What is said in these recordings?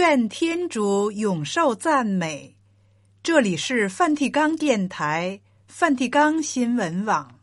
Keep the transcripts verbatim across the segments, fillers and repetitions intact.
愿天主永受赞美。这里是梵蒂冈电台、梵蒂冈新闻网。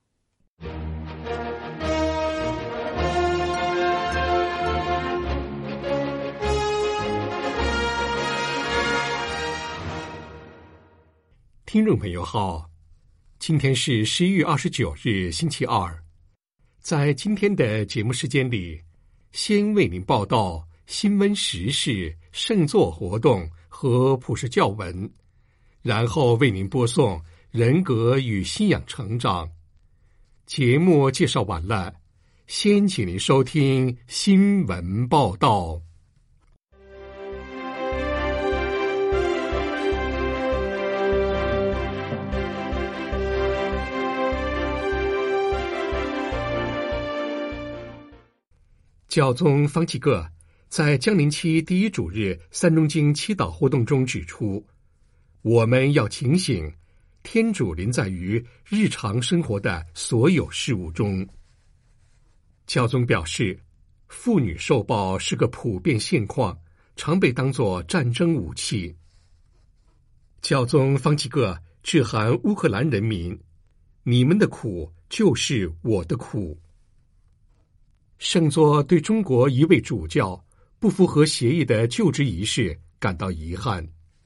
听众朋友好，今天是十一月二十九日，星期二。在今天的节目时间里，先为您报道新闻时事、圣座活动和普世教文，然后为您播送人格与信仰成长。节目介绍完了，先请您收听新闻报道。教宗方济各在降临期第一主日三中经祈祷活动中指出，我们要警醒，天主临在于日常生活的所有事物中。教宗表示，妇女受暴是个普遍现况，常被当作战争武器。教宗方济各致函乌克兰人民，你们的苦就是我的苦。圣座对中国一位主教不符合协议的就职仪式感到遗憾。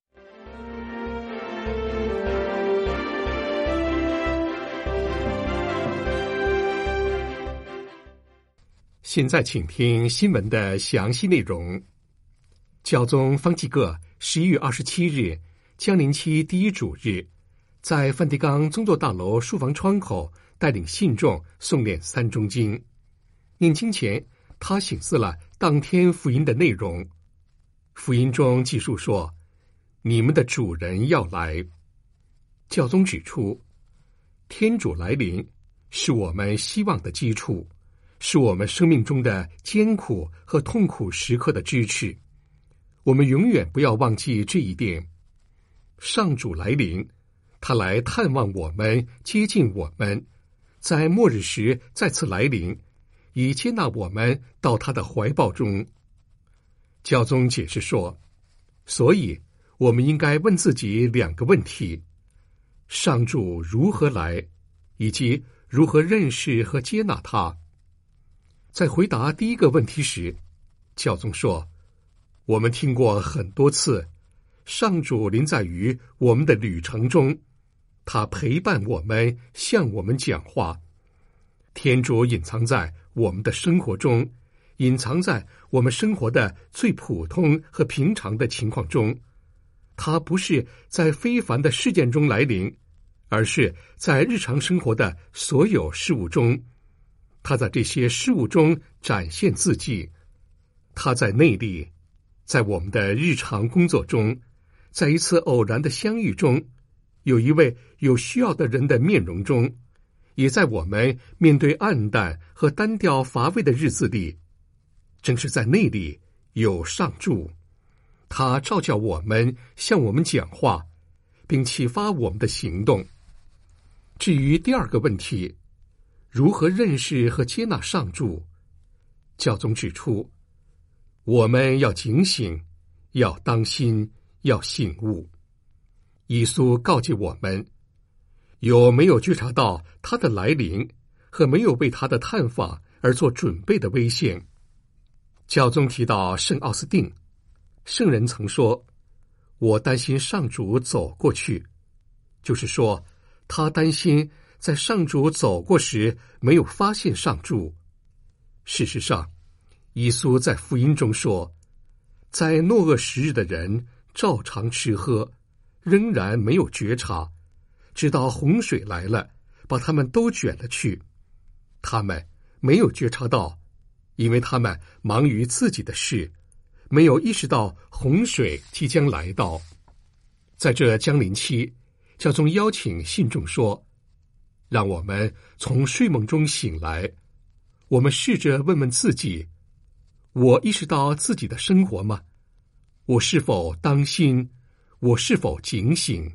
现在请听新闻的详细内容。教宗方济各十一月二十七日降临期第一主日，在梵蒂冈宗座大楼书房窗口带领信众诵念三中经。念经前，他省思了当天福音的内容。福音中记述说，你们的主人要来。教宗指出，天主来临是我们希望的基础，是我们生命中的艰苦和痛苦时刻的支持。我们永远不要忘记这一点。上主来临，他来探望我们，接近我们，在末日时再次来临，以接纳我们到他的怀抱中。教宗解释说，所以我们应该问自己两个问题：上主如何来，以及如何认识和接纳他。在回答第一个问题时，教宗说，我们听过很多次，上主临在于我们的旅程中，他陪伴我们，向我们讲话。天主隐藏在我们的生活中，隐藏在我们生活的最普通和平常的情况中。它不是在非凡的事件中来临，而是在日常生活的所有事物中。它在这些事物中展现自己。它在内里，在我们的日常工作中，在一次偶然的相遇中，有一位有需要的人的面容中，也在我们面对暗淡和单调乏味的日子里。正是在那里有上主，他照教我们，向我们讲话，并启发我们的行动。至于第二个问题，如何认识和接纳上主，教宗指出，我们要警醒，要当心，要醒悟。耶稣告诫我们，有没有觉察到他的来临和没有为他的探访而做准备的危险？教宗提到圣奥斯定，圣人曾说，我担心上主走过去，就是说，他担心在上主走过时没有发现上主。事实上，耶稣在福音中说，在诺厄时日的人照常吃喝，仍然没有觉察，直到洪水来了，把他们都卷了去。他们没有觉察到，因为他们忙于自己的事，没有意识到洪水即将来到。在这降临期，教宗邀请信众说，让我们从睡梦中醒来，我们试着问问自己，我意识到自己的生活吗？我是否当心？我是否警醒？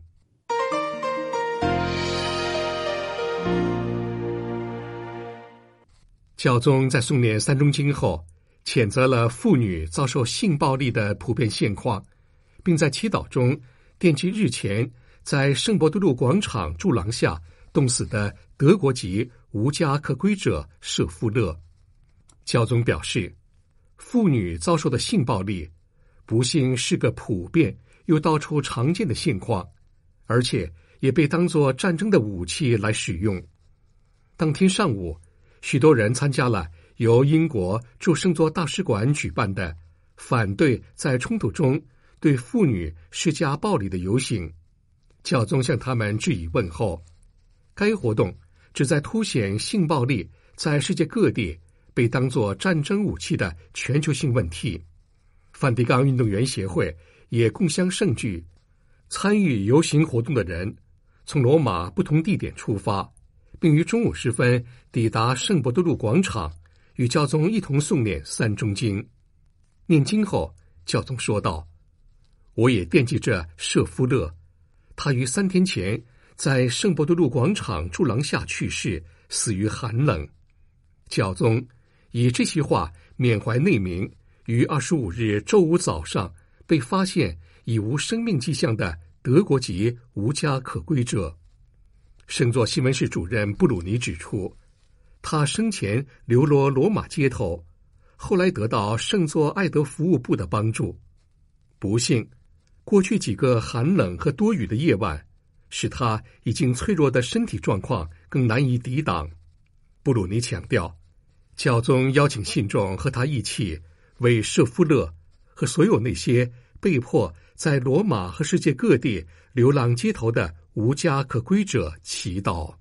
教宗在诵念三中经后， 谴责了妇女遭受性暴力的普遍现况，并在祈祷中惦记日前在圣伯多禄广场柱廊下冻死的德国籍无家可归者舍夫勒。教宗表示，妇女遭受的性暴力不幸是个普遍又到处常见的现况，而且也被当作战争的武器来使用。当天上午，许多人参加了由英国驻圣座大使馆举办的反对在冲突中对妇女施加暴力的游行。教宗向他们致以问候。该活动旨在凸显性暴力在世界各地被当作战争武器的全球性问题。梵蒂冈运动员协会也共襄盛举，参与游行活动的人从罗马不同地点出发，并于中午时分抵达圣伯多禄广场，与教宗一同诵念三中经。念经后，教宗说道：“我也惦记着舍夫勒，他于三天前在圣伯多禄广场柱廊下去世，死于寒冷。”教宗以这些话缅怀那名于二十五日周五早上被发现已无生命迹象的德国籍无家可归者。圣座新闻室主任布鲁尼指出，他生前流落罗马街头，后来得到圣座爱德服务部的帮助。不幸，过去几个寒冷和多雨的夜晚，使他已经脆弱的身体状况更难以抵挡。布鲁尼强调，教宗邀请信众和他一起为舍夫勒和所有那些被迫在罗马和世界各地流浪街头的无家可归者祈祷。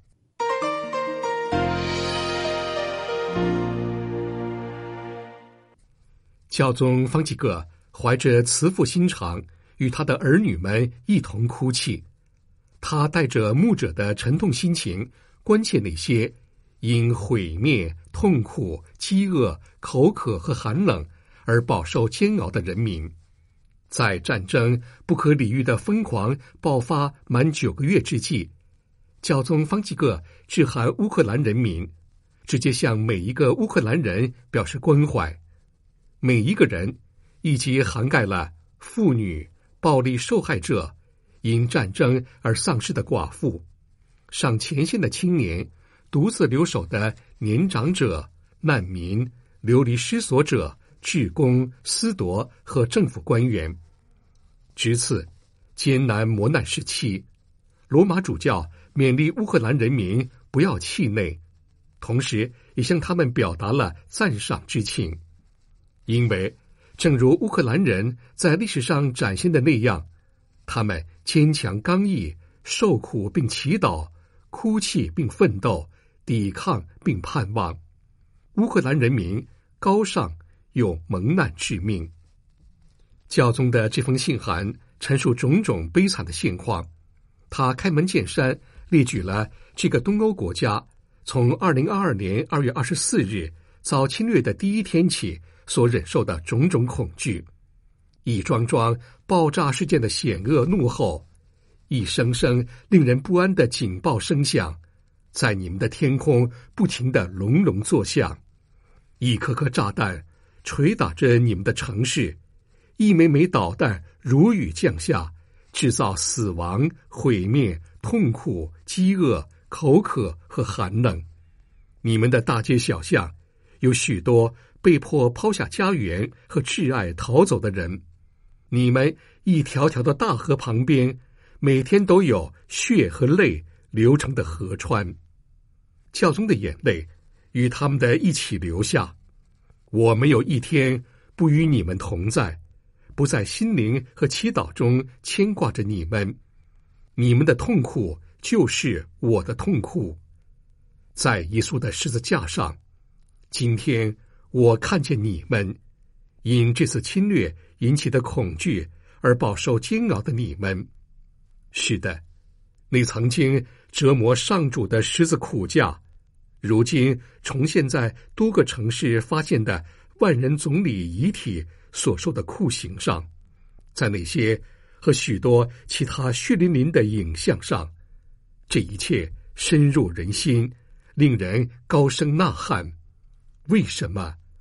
教宗方济各怀着慈父心肠，与他的儿女们一同哭泣。他带着牧者的沉痛心情，关切那些因毁灭、痛苦、饥饿、口渴和寒冷而饱受煎熬的人民。在战争不可理喻的疯狂爆发满九个月之际，教宗方济各致函乌克兰人民，直接向每一个乌克兰人表示关怀。每一个人，以及涵盖了妇女、暴力受害者、因战争而丧失的寡妇、上前线的青年、独自留守的年长者、难民、流离失所者、志工、司铎和政府官员。值此艰难磨难时期，罗马主教勉励乌克兰人民不要气馁，同时也向他们表达了赞赏之情。因为正如乌克兰人在历史上展现的那样，他们坚强刚毅，受苦并祈祷，哭泣并奋斗，抵抗并盼望。乌克兰人民高尚又蒙难致命。教宗的这封信函陈述种种悲惨的现况，他开门见山列举了这个东欧国家从二零二二年二月二十四日遭侵略的第一天起所忍受的种种恐惧，一桩桩爆炸事件的险恶怒吼，一声声令人不安的警报声响，在你们的天空不停地隆隆作响，一颗颗炸弹捶打着你们的城市，一枚枚导弹如雨降下，制造死亡、毁灭、痛苦、饥饿、口渴和寒冷。你们的大街小巷有许多被迫抛下家园和挚爱逃走的人，你们一条条的大河旁边，每天都有血和泪流成的河川。教宗的眼泪与他们的一起流下，我没有一天不与你们同在，不在心灵和祈祷中牵挂着你们。你们的痛苦就是我的痛苦。在耶稣的十字架上，今天我看见你们，因这次侵略引起的恐惧而饱受煎熬的你们。是的，你曾经折磨上主的十字苦架，如今重现在多个城市发现的万人总理遗体所受的酷刑上，在那些和许多其他血淋淋的影像上。这一切深入人心，令人高声呐喊。为什么？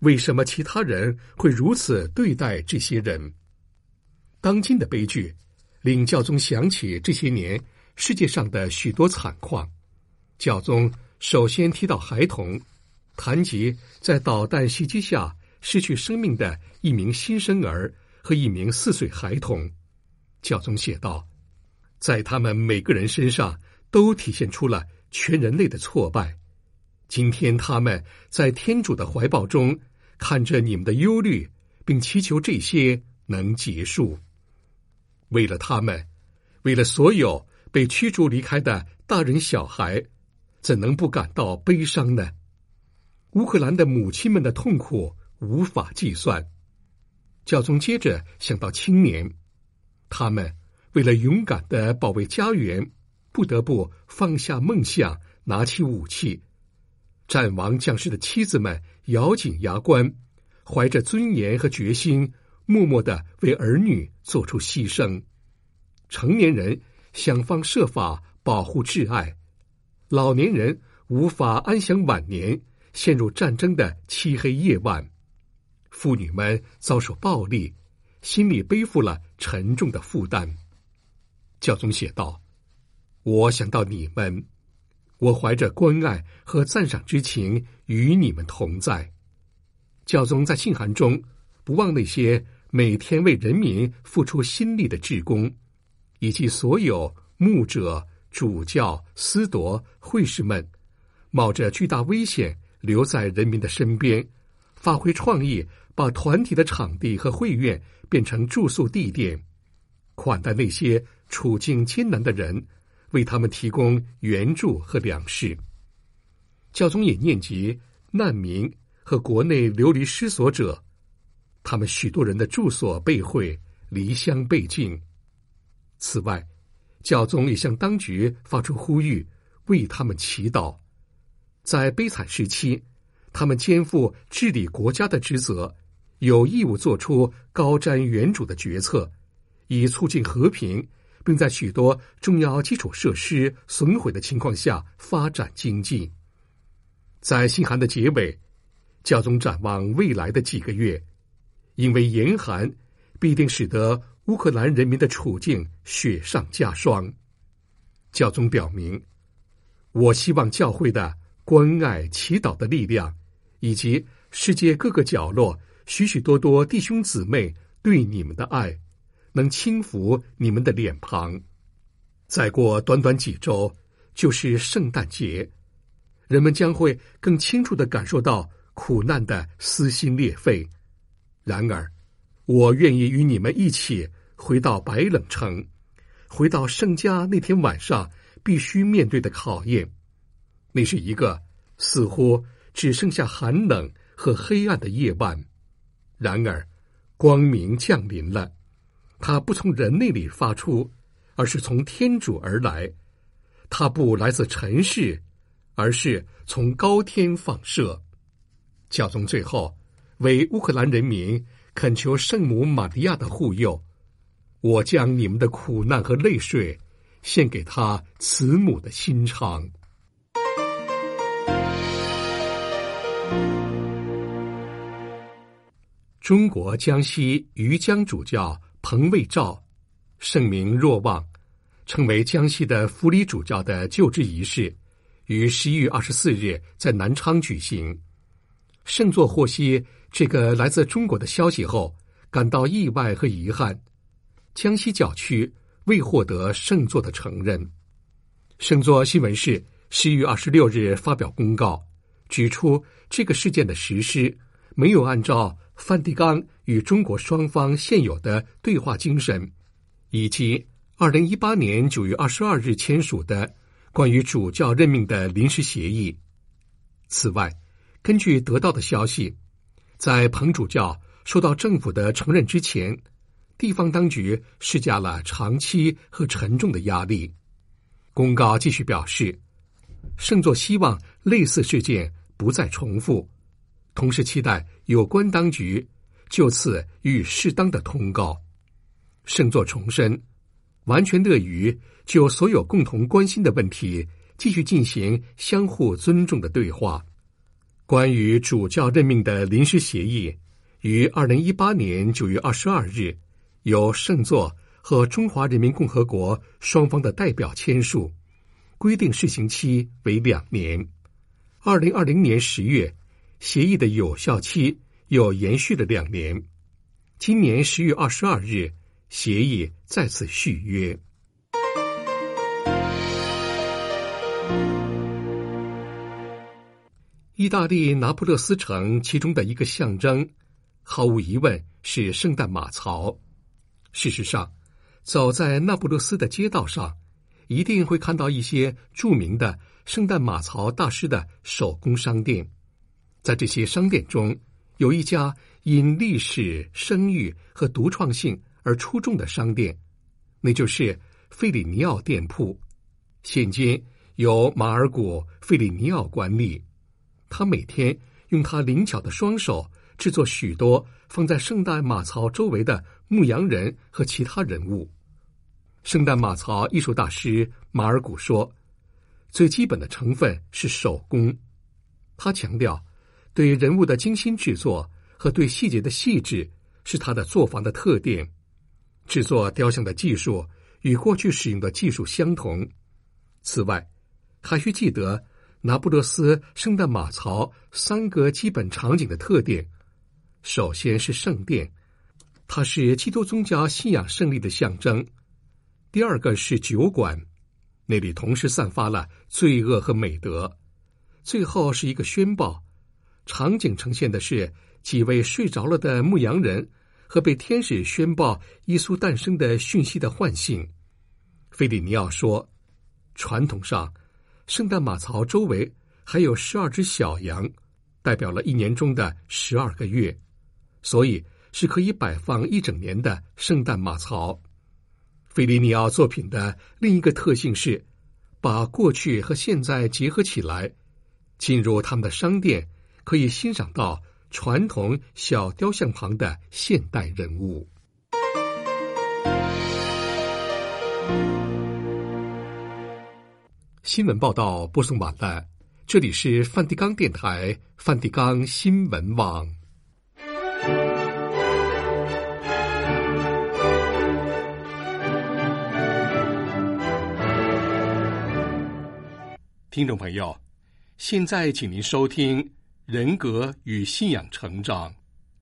为什么其他人会如此对待这些人？当今的悲剧令教宗想起这些年世界上的许多惨况。教宗首先提到孩童，谈及在导弹袭击下失去生命的一名新生儿和一名四岁孩童。教宗写道，在他们每个人身上都体现出了全人类的挫败。今天他们在天主的怀抱中看着你们的忧虑，并祈求这些能结束。为了他们，为了所有被驱逐离开的大人小孩，怎能不感到悲伤呢？乌克兰的母亲们的痛苦无法计算。教宗接着想到青年，他们为了勇敢地保卫家园，不得不放下梦想，拿起武器。战亡将士的妻子们咬紧牙关，怀着尊严和决心，默默地为儿女做出牺牲。成年人想方设法保护挚爱，老年人无法安享晚年，陷入战争的漆黑夜晚。妇女们遭受暴力，心里背负了沉重的负担。教宗写道，我想到你们，我怀着关爱和赞赏之情与你们同在。教宗在信函中不忘那些每天为人民付出心力的志工，以及所有牧者、主教、司铎、会士们，冒着巨大危险留在人民的身边，发挥创意，把团体的场地和会院变成住宿地点，款待那些处境艰难的人，为他们提供援助和粮食。教宗也念及难民和国内流离失所者，他们许多人的住所被毁，离乡背井。此外，教宗也向当局发出呼吁，为他们祈祷。在悲惨时期，他们肩负治理国家的职责，有义务做出高瞻远瞩的决策，以促进和平，并在许多重要基础设施损毁的情况下发展经济。在信函的结尾，教宗展望未来的几个月，因为严寒必定使得乌克兰人民的处境雪上加霜。教宗表明，我希望教会的关爱祈祷的力量，以及世界各个角落许许多多弟兄姊妹对你们的爱，能轻抚你们的脸庞。再过短短几周就是圣诞节，人们将会更清楚地感受到苦难的撕心裂肺。然而，我愿意与你们一起回到白冷城，回到圣家那天晚上必须面对的考验。那是一个似乎只剩下寒冷和黑暗的夜晚。然而，光明降临了，它不从人类里发出，而是从天主而来。它不来自尘世，而是从高天放射。教宗最后为乌克兰人民恳求圣母玛利亚的护佑，我将你们的苦难和泪水献给他慈母的心肠。中国江西余江主教彭卫照，盛名若望，成为江西的辅理主教的就职仪式于十一月二十四日在南昌举行。圣座获悉这个来自中国的消息后，感到意外和遗憾。江西教区未获得圣座的承认。圣座新闻室十一月二十六日发表公告，指出这个事件的实施没有按照梵蒂冈与中国双方现有的对话精神，以及二零一八年九月二十二日签署的关于主教任命的临时协议。此外，根据得到的消息，在彭主教受到政府的承认之前，地方当局施加了长期和沉重的压力。公告继续表示，圣座希望类似事件不再重复，同时期待有关当局就此予适当的通告。圣座重申，完全乐于就所有共同关心的问题继续进行相互尊重的对话。 关于主教任命的临时协议，于二零一八年九月二十二日由圣座和中华人民共和国双方的代表签署，规定施行期为两年。二零二零年十月，协议的有效期又延续了两年。今年十月二十二日，协议再次续约。意大利那不勒斯城其中的一个象征，毫无疑问是圣诞马槽。事实上，走在那不勒斯的街道上，一定会看到一些著名的圣诞马槽大师的手工商店。在这些商店中，有一家因历史、声誉和独创性而出众的商店，那就是费里尼奥店铺。现今由马尔古·费里尼奥管理。他每天用他灵巧的双手制作许多放在圣诞马槽周围的牧羊人和其他人物。圣诞马槽艺术大师马尔古说，最基本的成分是手工。他强调，对人物的精心制作和对细节的细致是他的作坊的特点。制作雕像的技术与过去使用的技术相同。此外，还需记得那不勒斯圣诞马槽三个基本场景的特点。首先是圣殿，它是基督宗教信仰胜利的象征。第二个是酒馆，那里同时散发了罪恶和美德。最后是一个宣报，场景呈现的是几位睡着了的牧羊人和被天使宣报耶稣诞生的讯息的唤醒。费里尼奥说，传统上圣诞马槽周围还有十二只小羊，代表了一年中的十二个月，所以是可以摆放一整年的圣诞马槽。费里尼奥作品的另一个特性是把过去和现在结合起来。进入他们的商店，可以欣赏到传统小雕像旁的现代人物。新闻报道播送完了，这里是梵蒂冈电台梵蒂冈新闻网。听众朋友，现在请您收听人格与信仰成长。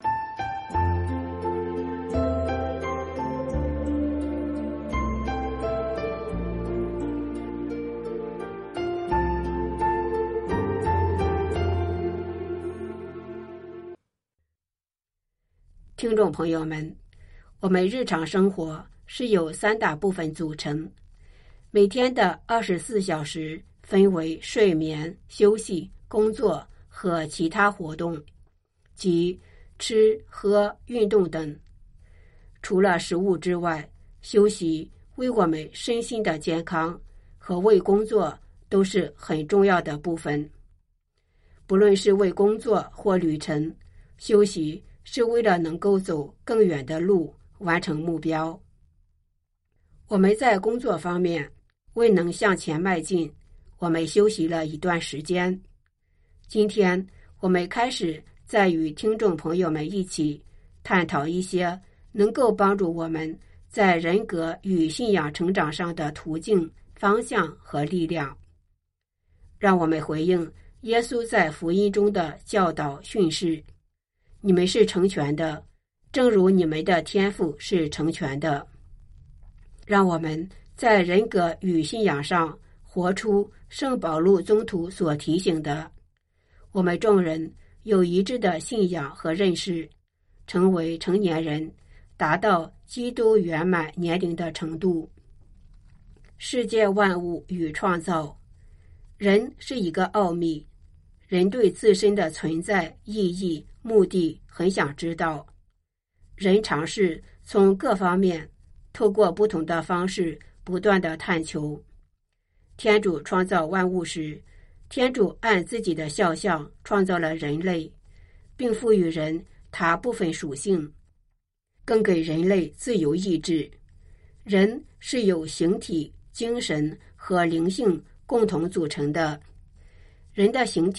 听众朋友们，我们日常生活是由三大部分组成，每天的二十四小时分为睡眠、休息、工作和其他活动，即吃、喝、运动等。除了食物之外，休息为我们身心的健康和为工作都是很重要的部分。不论是为工作或旅程，休息是为了能够走更远的路，完成目标。我们在工作方面未能向前迈进，我们休息了一段时间。今天我们开始在与听众朋友们一起探讨一些能够帮助我们在人格与信仰成长上的途径、方向和力量。让我们回应耶稣在福音中的教导训示：你们是成全的，正如你们的天父是成全的。让我们在人格与信仰上活出圣保禄宗徒所提醒的，我们众人有一致的信仰和认识，成为成年人，达到基督圆满年龄的程度。世界万物与创造，人是一个奥秘，人对自身的存在、意义、目的很想知道。人尝试从各方面，透过不同的方式不断地探求。天主创造万物时，天主按自己的肖像创造了人类，并赋予人他部分属性，更给人类自由意志。人是由形体、精神和灵性共同组成的。人的形体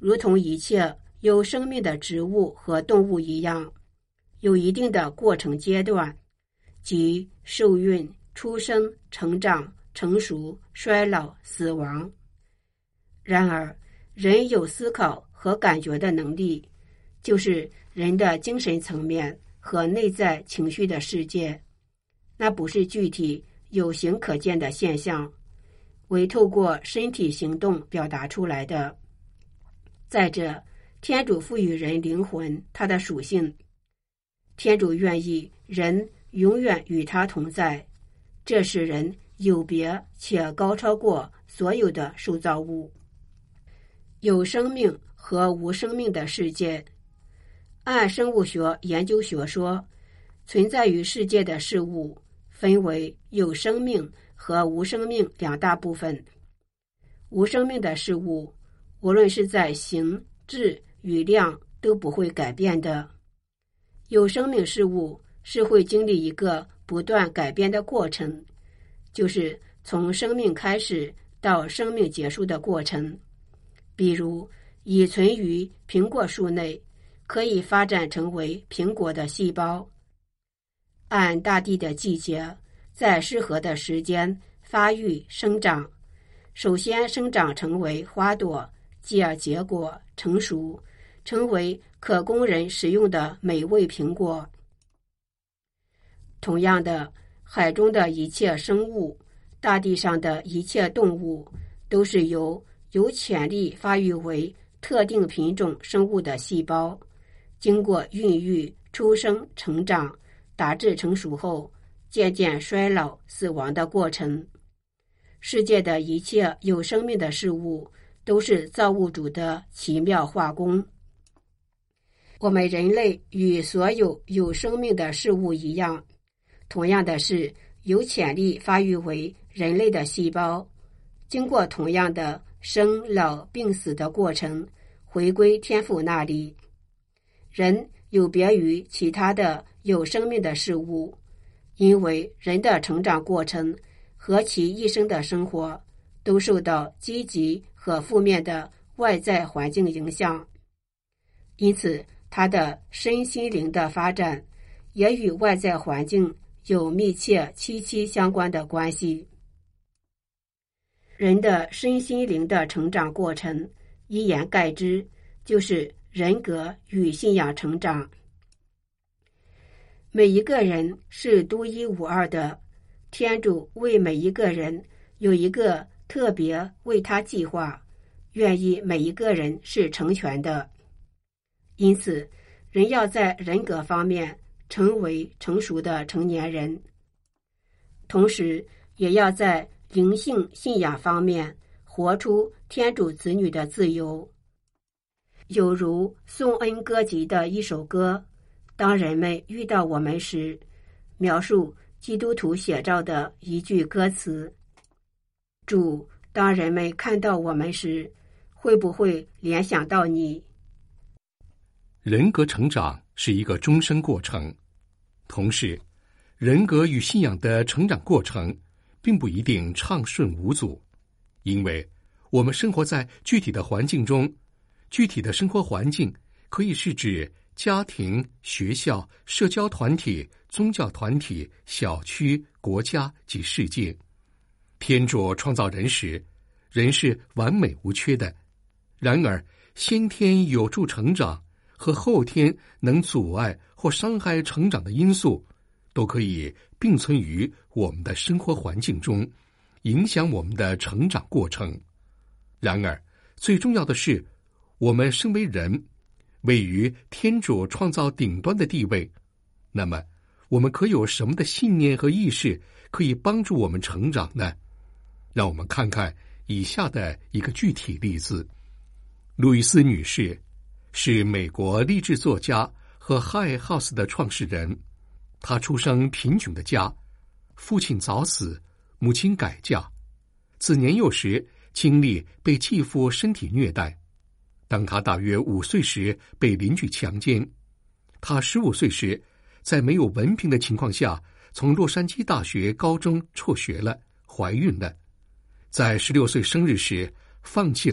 如同一切有生命的植物和动物一样，有一定的过程阶段，即受孕、出生、成长、成熟、衰老、死亡。然而，人有思考和感觉的能力，就是人的精神层面和内在情绪的世界，那不是具体有形可见的现象，为透过身体行动表达出来的。再者，天主赋予人灵魂它的属性，天主愿意人永远与他同在，这使人有别且高超过所有的受造物。有生命和无生命的世界，按生物学研究学说，存在于世界的事物分为有生命和无生命两大部分。无生命的事物，无论是在形、质与量都不会改变的。有生命事物是会经历一个不断改变的过程，就是从生命开始到生命结束的过程。比如，已存于苹果树内，可以发展成为苹果的细胞，按大地的季节，在适合的时间发育生长，首先生长成为花朵，继而结果成熟，成为可供人食用的美味苹果。同样的，海中的一切生物，大地上的一切动物，都是由有潜力发育为特定品种生物的细胞，经过孕育、出生、成长，达至成熟后，渐渐衰老、死亡的过程。世界的一切有生命的事物，都是造物主的奇妙化工。我们人类与所有有生命的事物一样，同样的是有潜力发育为人类的细胞，经过同样的生老病死的过程，回归天父那里。人有别于其他的有生命的事物，因为人的成长过程和其一生的生活都受到积极和负面的外在环境影响，因此他的身心灵的发展也与外在环境有密切息息相关的关系。人的身心灵的成长过程，一言概之，就是人格与信仰成长。每一个人是独一无二的，天主为每一个人有一个特别为他计划，愿意每一个人是成全的。因此，人要在人格方面成为成熟的成年人，同时也要在灵性信仰方面活出天主子女的自由。有如颂恩歌集的一首歌，当人们遇到我们时，描述基督徒写照的一句歌词：主，当人们看到我们时，会不会联想到你？ 人格成长是一个终身过程，同时人格与信仰的成长过程并不一定畅顺无阻，因为我们生活在具体的环境中，具体的生活环境可以是指家庭、学校、社交团体、宗教团体、小区、国家及世界。天主创造人时，人是完美无缺的，然而先天有助成长和后天能阻碍或伤害成长的因素，都可以并存于我们的生活环境中，影响我们的成长过程。然而，最重要的是，我们身为人，位于天主创造顶端的地位，那么我们可有什么的信念和意识可以帮助我们成长呢？让我们看看以下的一个具体例子。路易斯女士是美国励志作家和 High House 的创始人。她出生贫穷的家，父亲早死，母亲改嫁，自年幼时经历被继父身体虐待。当她大约五岁时被邻居强奸。她十五岁时在没有文凭的情况下从洛杉矶大学高中辍学了，怀孕了。在十六岁生日时放弃了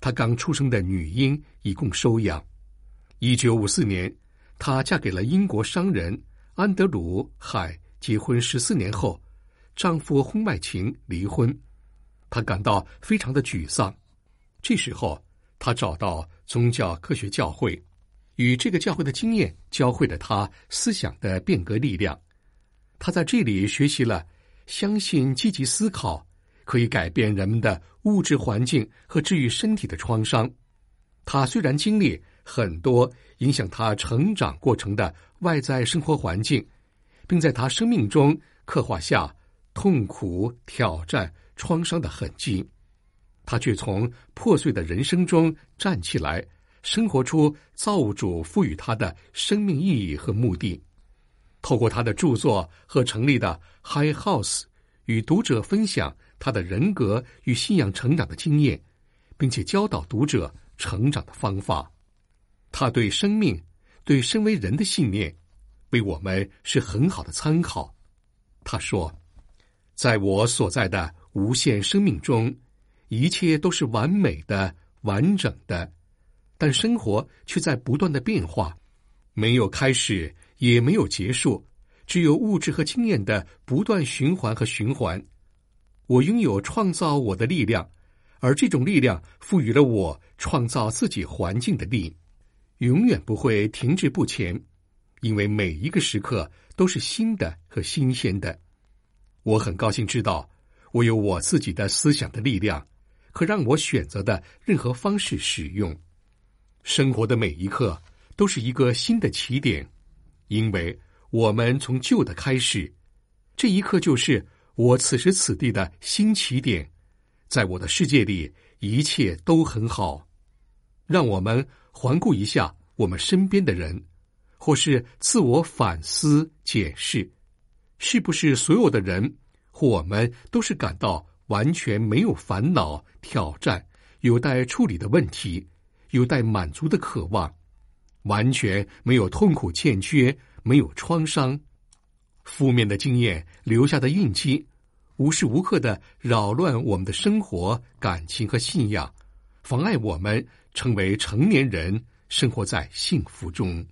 她刚出生的女婴一共收养。一九五四年，她嫁给了英国商人安德鲁·海，结婚十四年后，丈夫婚外情离婚，她感到非常的沮丧。这时候，她找到宗教科学教会，与这个教会的经验教会了她思想的变革力量。她在这里学习了相信积极思考可以改变人们的物质环境和治愈身体的创伤。她虽然经历很多影响她成长过程的外在生活环境，并在她生命中刻画下痛苦、挑战、创伤的痕迹，她却从破碎的人生中站起来，生活出造物主赋予她的生命意义和目的。透过他的著作和成立的 High House， 与读者分享他的人格与信仰成长的经验，并且教导读者成长的方法。他对生命、对身为人的信念，为我们是很好的参考。他说，在我所在的无限生命中，一切都是完美的、完整的，但生活却在不断的变化，没有开始也没有结束，只有物质和经验的不断循环和循环。我拥有创造我的力量，而这种力量赋予了我创造自己环境的力，永远不会停滞不前，因为每一个时刻都是新的和新鲜的。我很高兴知道，我有我自己的思想的力量，可让我选择的任何方式使用。生活的每一刻都是一个新的起点，因为我们从旧的开始，这一刻就是我此时此地的新起点。在我的世界里，一切都很好。让我们环顾一下我们身边的人，或是自我反思检视，是不是所有的人或我们都是感到完全没有烦恼、挑战、有待处理的问题、有待满足的渴望，完全没有痛苦欠缺，没有创伤。负面的经验留下的印记，无时无刻的扰乱我们的生活、感情和信仰，妨碍我们成为成年人，生活在幸福中。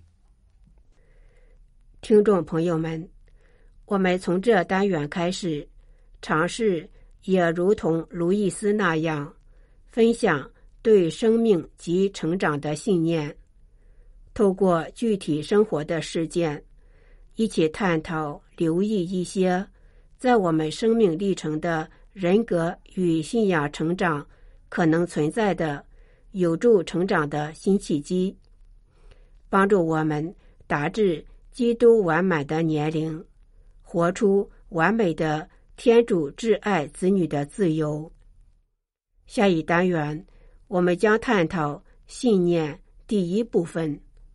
听众朋友们，我们从这单元开始，尝试也如同路易斯那样，分享对生命及成长的信念，透过具体生活的事件，一起探讨留意一些在我们生命历程的人格与信仰成长可能存在的有助成长的新契机，帮助我们达至基督完满的年龄，活出完美的天主挚爱子女的自由。下一单元，我们将探讨信念第一部分。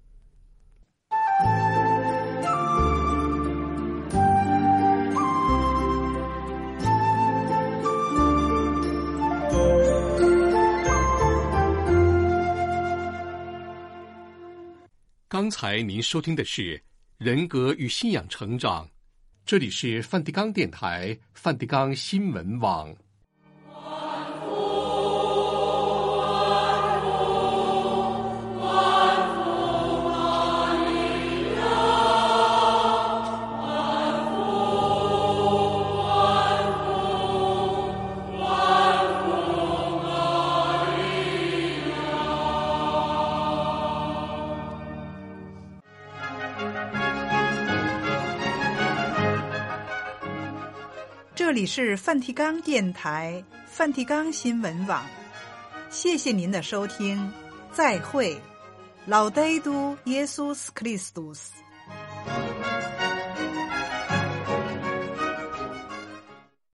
刚才您收听的是人格与信仰成长，这里是梵蒂冈电台梵蒂冈新闻网。 这里是梵蒂冈电台梵蒂冈新闻网，谢谢您的收听，再会，Laudetur Jesus Christus。